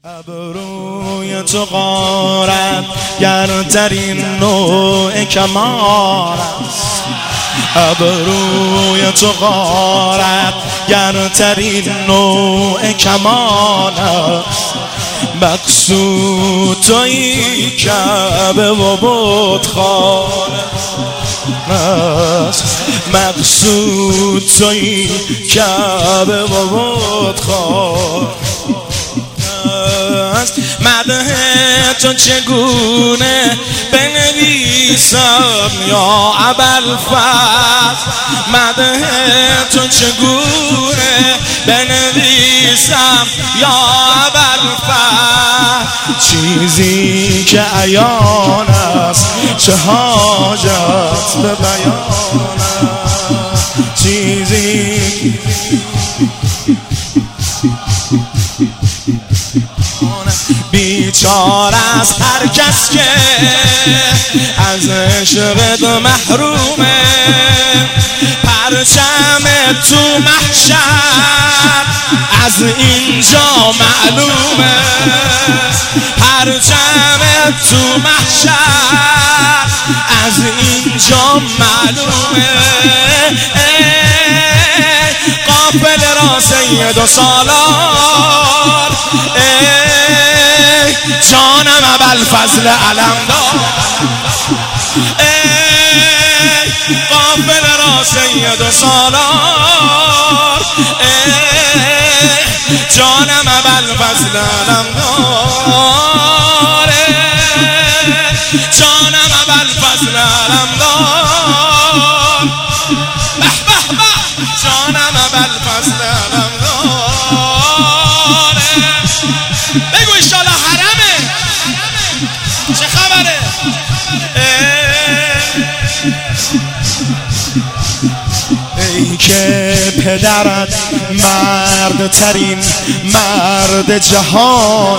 ابروی تو غارت گرترین نوع کمال است. ابروی تو غارت گرترین نوع کمال است. مقصود تویی کعبه و بتخانه است. مقصود تویی کعبه و بتخانه. مدح تو چگونه بنویسم یا ابوالفضل؟ مدح تو چگونه بنویسم یا ابوالفضل؟ چیزی که عیان است چه حاجت به بیان است. چیزی بیچاره از هر کس که از عشقت محرومه. پرچم تو محشر از اینجا معلومه. پرچم تو محشر از اینجا معلومه. قافله را سید و سالار، جانم ابوالفضل علمدار. قافله را سید و سالار، جانم ابوالفضل علمدار. جانم ابوالفضل علمدار. به به به جانم ابوالفضل علمدار. بگو انشالله حرمه. چه خبره؟ ای که پدرت مرد ترین مرد جهان.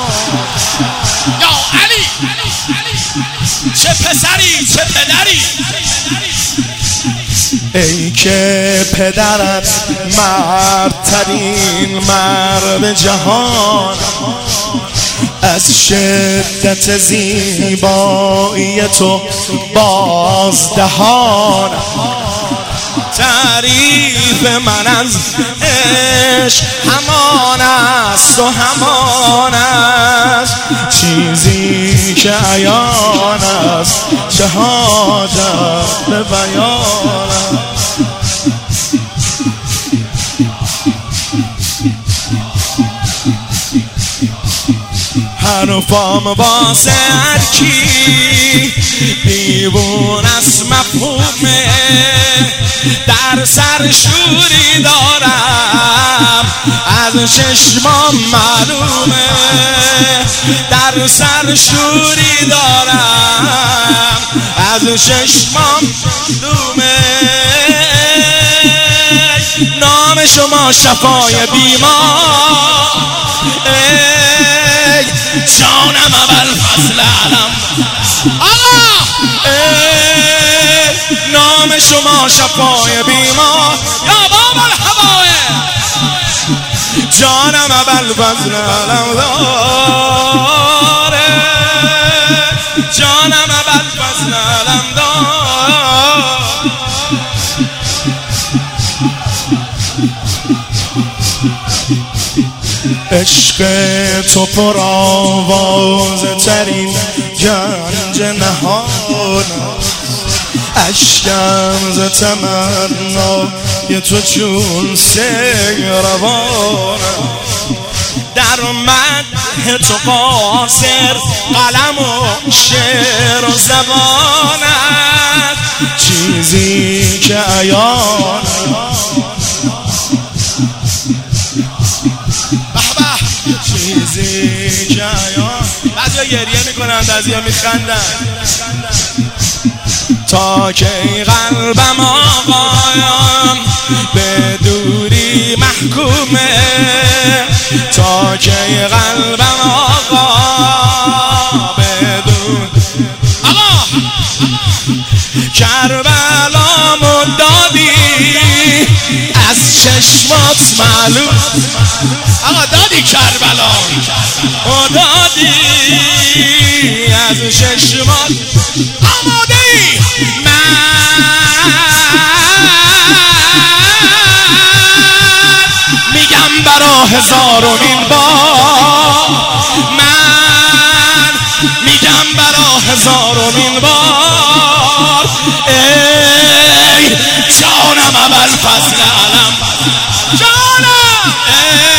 یا علی چه پسری چه پدری. ای که پدرت مرد ترین مرد جهان. از شدت زیبایی تو بازدهان. تعریف من از عشق همان است و همان است. چیزی که عیان است چه حاجت به بیان است. حرفام واسه هر کی دیوون است مفهومه. در سر شوری دارم از چشمام معلومه. در سر شوری دارم از چشمام معلومه. نام شما شفای بیمار. جانم ابوالفضل علمدار. نام شما شفای بیمار. یا بابا الهوای. جانم ابوالفضل علمدار. جانم ابوالفضل علمدار. عشق تو پر آواز ترین گنج نهان. اشکم ز تمنای تو چون سیل روان. در مدح تو قاصر قلم و شعر و زبان است. چیزی که عیان چیزی که عیان. بعضیا گریه میکنن بعضیا میخندن. تا که قلبم آقایان به دوری محکومه. تا که قلبم آقا به دور. آقا کربلامو دادی از چشمات معلوم. آقا دادی کربلا و دادی از چشمات آماده ای من میگم برا هزارمین بار من میگم برا هزارمین بار ای جانم ابوالفضل علم جانم